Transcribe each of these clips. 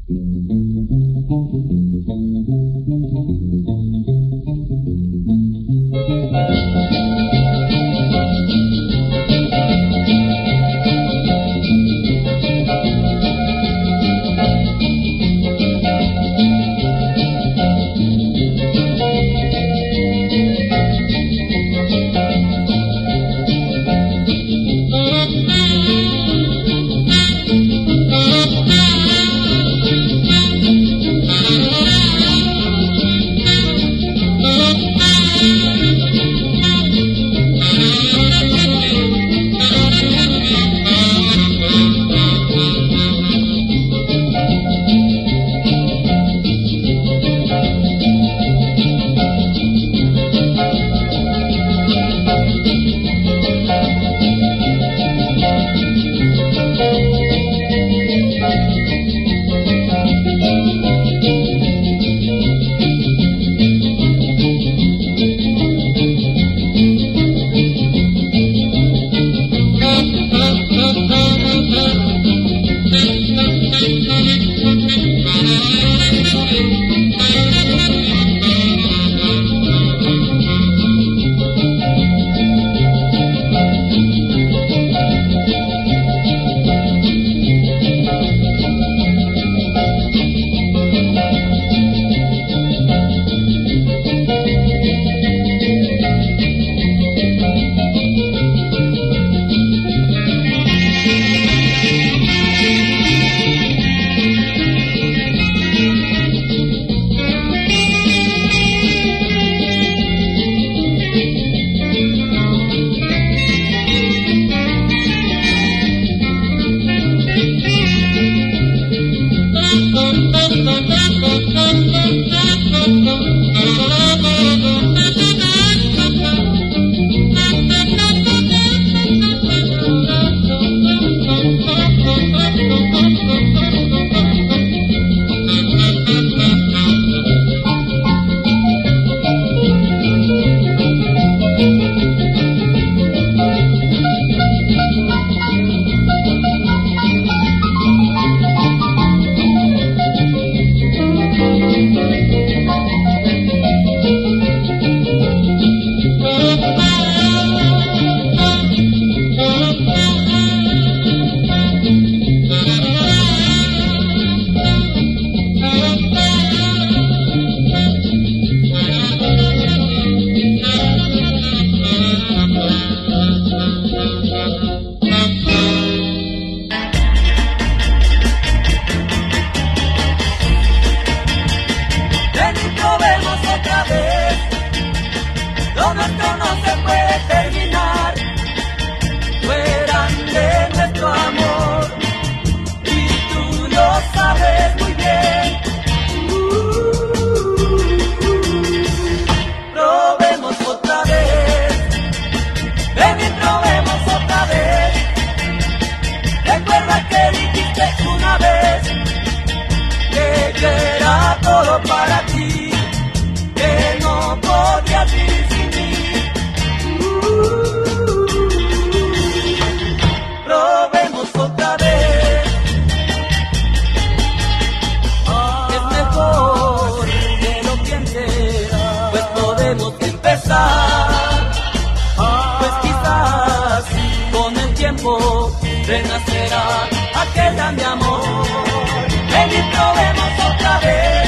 renacerá aquel gran de amor. Ven y probemos otra vez,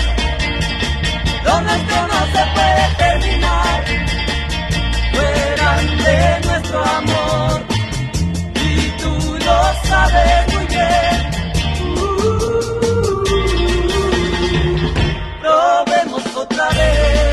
lo nuestro no se puede terminar. Fue grande nuestro amor y tú lo sabes muy bien. Probemos otra vez.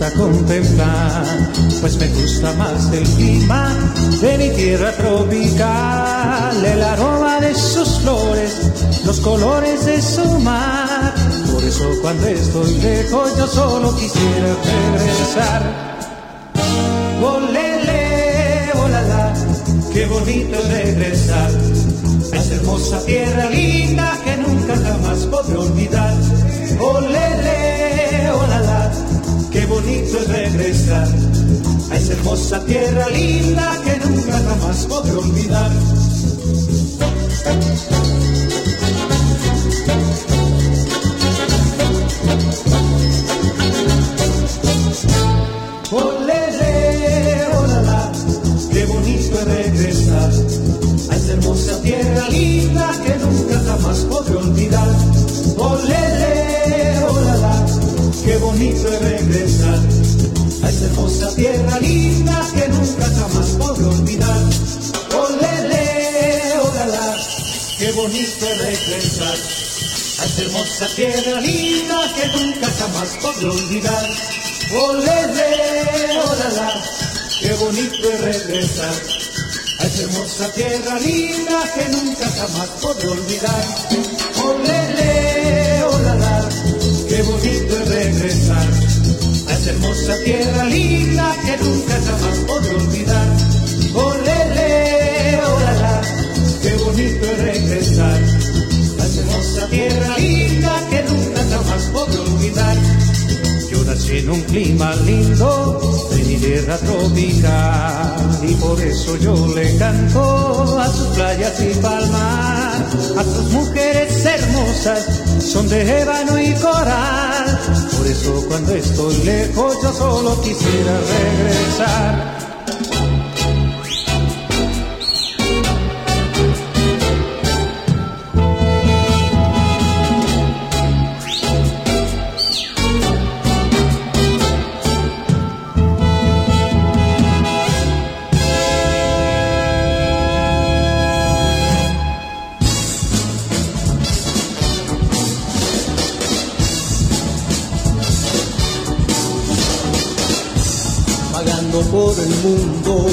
gusta contemplar, pues me gusta más el clima de mi tierra tropical, el aroma de sus flores, los colores de su mar. Por eso cuando estoy lejos yo solo quisiera regresar. Olele, olala, qué bonito es regresar a esa hermosa tierra linda que nunca jamás podré olvidar. Olele, olala, qué bonito es regresar a esa hermosa tierra linda que nunca jamás podré olvidar. Olele, olala, qué bonito es regresar a esa hermosa tierra linda que nunca jamás podré olvidar. Olele, olala, qué bonito es regresar a esa hermosa tierra linda que nunca jamás podré olvidar. Olele, olala, qué bonito es regresar a esa hermosa tierra linda que nunca jamás podré olvidar. Olele, olala, qué bonito es regresar a esa hermosa tierra linda que nunca jamás podré olvidar. Olele, olala, qué bonito es regresar a esa hermosa tierra linda que nunca jamás podré olvidar. Olele, olala, qué bonito es regresar a esa hermosa tierra linda que nunca jamás podré olvidar. Yo nací en un clima lindo de mi tierra tropical y por eso yo le canto a sus playas y palmas, a sus mujeres hermosas, son de ébano y coral. Por eso cuando estoy lejos yo solo quisiera regresar. Por el mundo,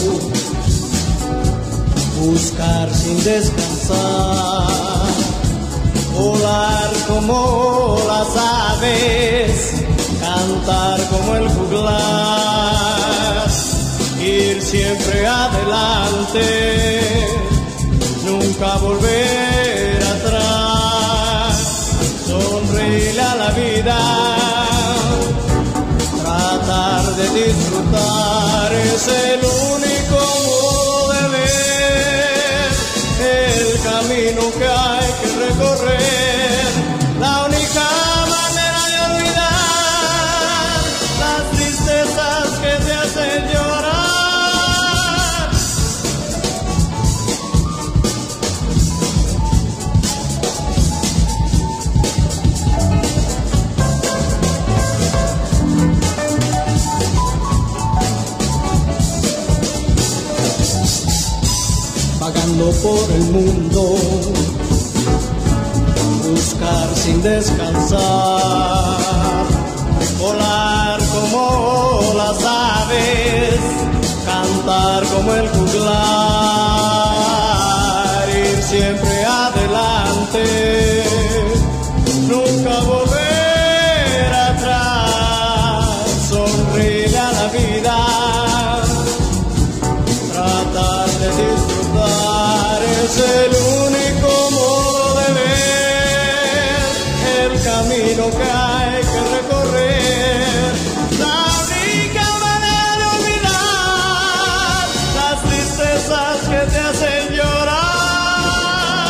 buscar sin descansar, volar como las aves, cantar como el juglar, ir siempre adelante, nunca volver atrás, sonreírle a la vida, tratar de disfrutar es el único modo de ver el camino que hay que recorrer, la única manera de olvidar las tristezas que te hacen llorar. Vagando por el mundo, buscar sin descansar, volar como las aves, cantar como el juglar, ir siempre adelante, nunca volver atrás, sonreírle a la vida, tratar de disfrutar es el único modo de ver el camino que hay que recorrer, la única manera de olvidar las tristezas que te hacen llorar.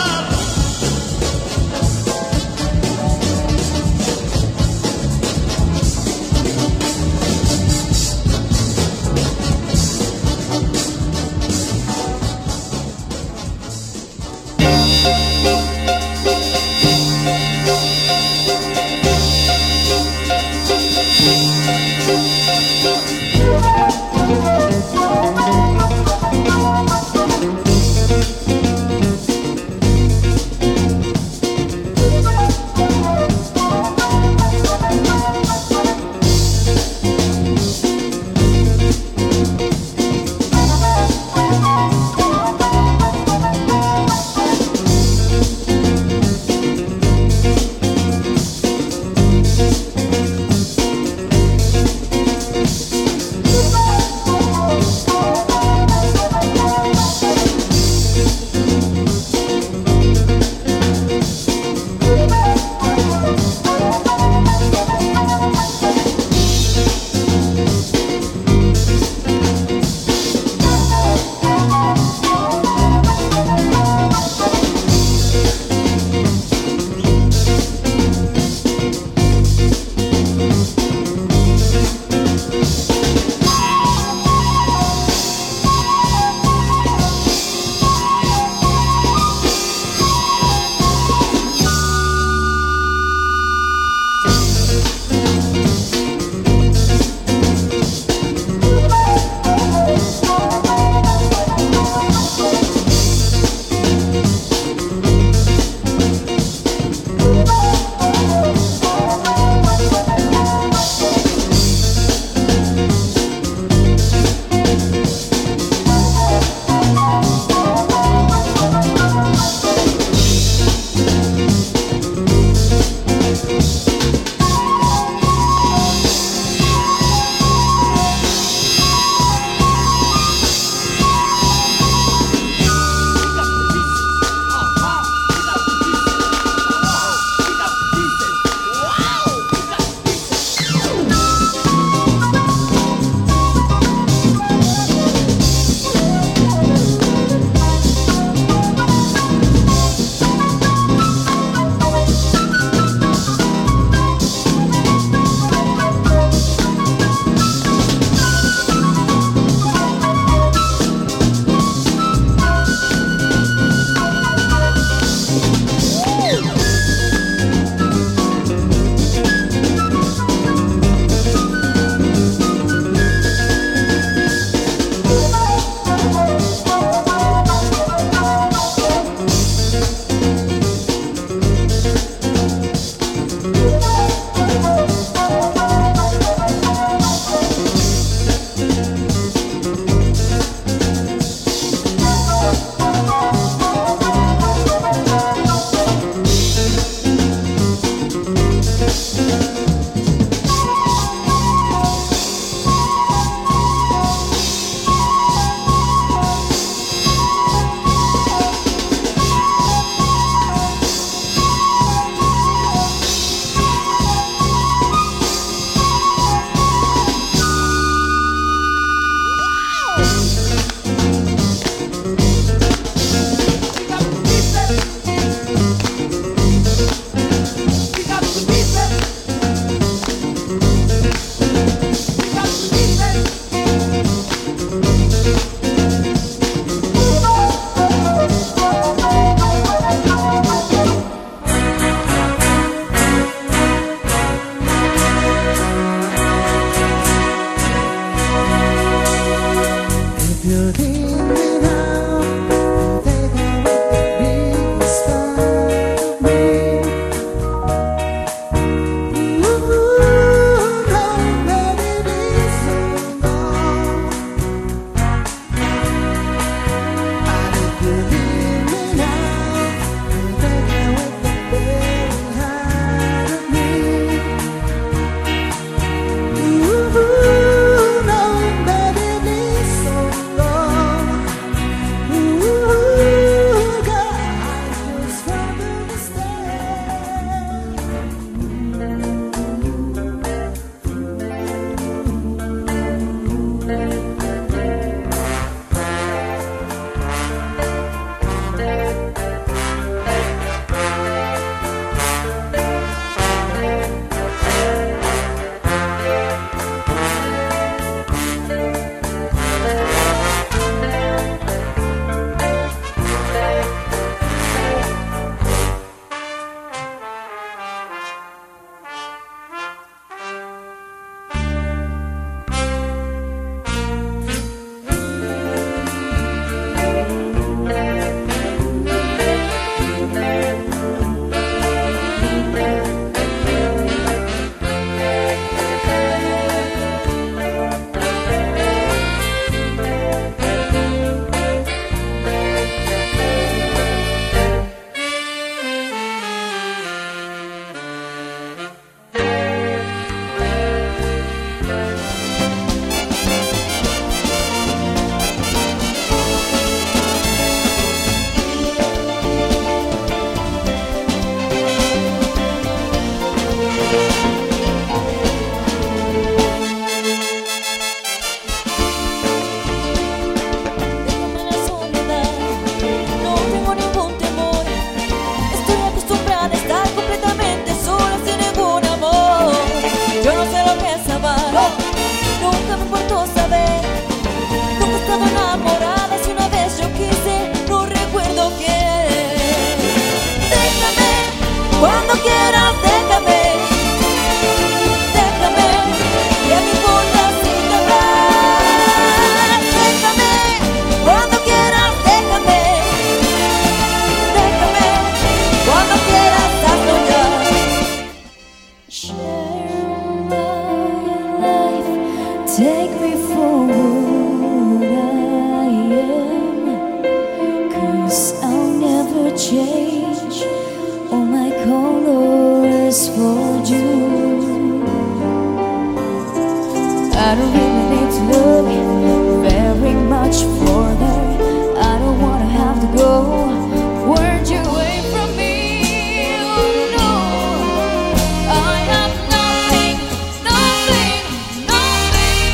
I don't really need to look very much further. I don't wanna have to go. Weren't you away from me? Oh no, I have nothing, nothing, nothing.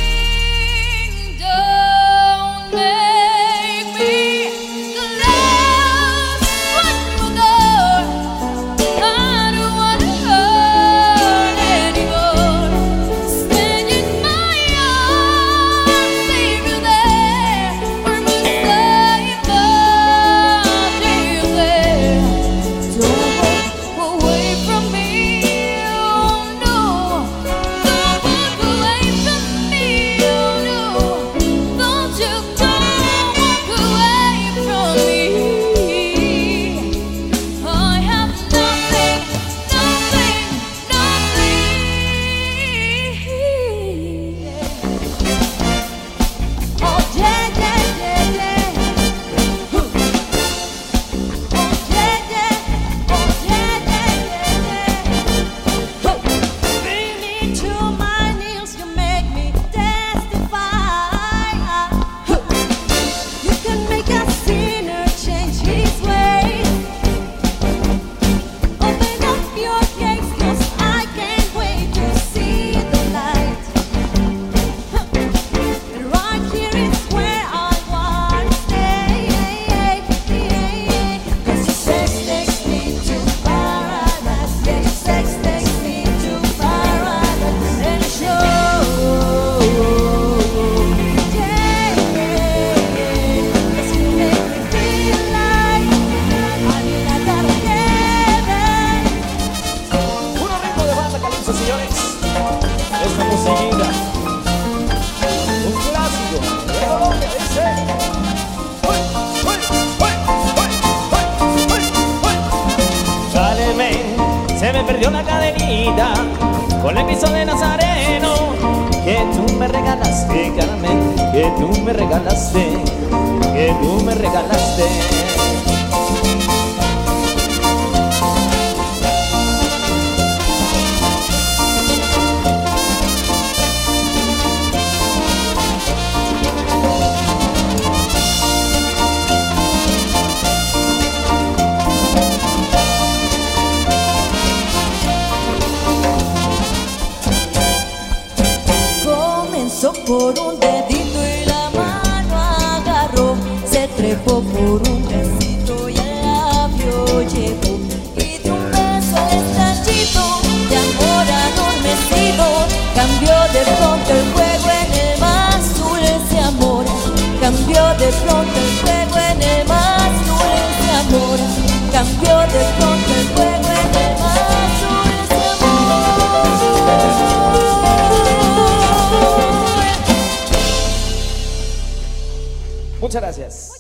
Don't make me the last one more. I don't wanna hurt anymore. Stand in my arms, leave you there, or must I above you there? Don't walk away from me, oh no. Don't walk away from me, oh no. Don't you walk away from me. I have nothing, nothing, nothing. Oh yeah, yeah, yeah, yeah. Oh yeah, yeah. Oh yeah, yeah, yeah, yeah. Bring me to my knees, you make me testify. You can make a sinner change his ways. Open up your gates, 'cause I can't wait to see the light. And right here is where I want to stay. 'Cause your sex takes me to paradise. Yeah, your sex takes me to paradise. And it shows. Yeah, 'cause you make me feel like I need a little heaven. Un ritmo de banda calypso, señores. Esta musiquita, un clásico de Colombia, dice. ¡Uy, uy, uy, uy, uy, uy, uy! Dale, ven, se me perdió la cadenita con el piso de Nazareno que tú me regalaste, Carmen, que tú me regalaste, que tú me regalaste. Comenzó por un dedito y la mano agarró. Se trepó por un besito y el labio llegó. Y de un beso al estrellito de amor adormecido, cambió de pronto el juego en el más dulce amor. Cambió de pronto el juego en el más dulce amor. Cambió de pronto el juego en el más dulce amor. Muchas gracias.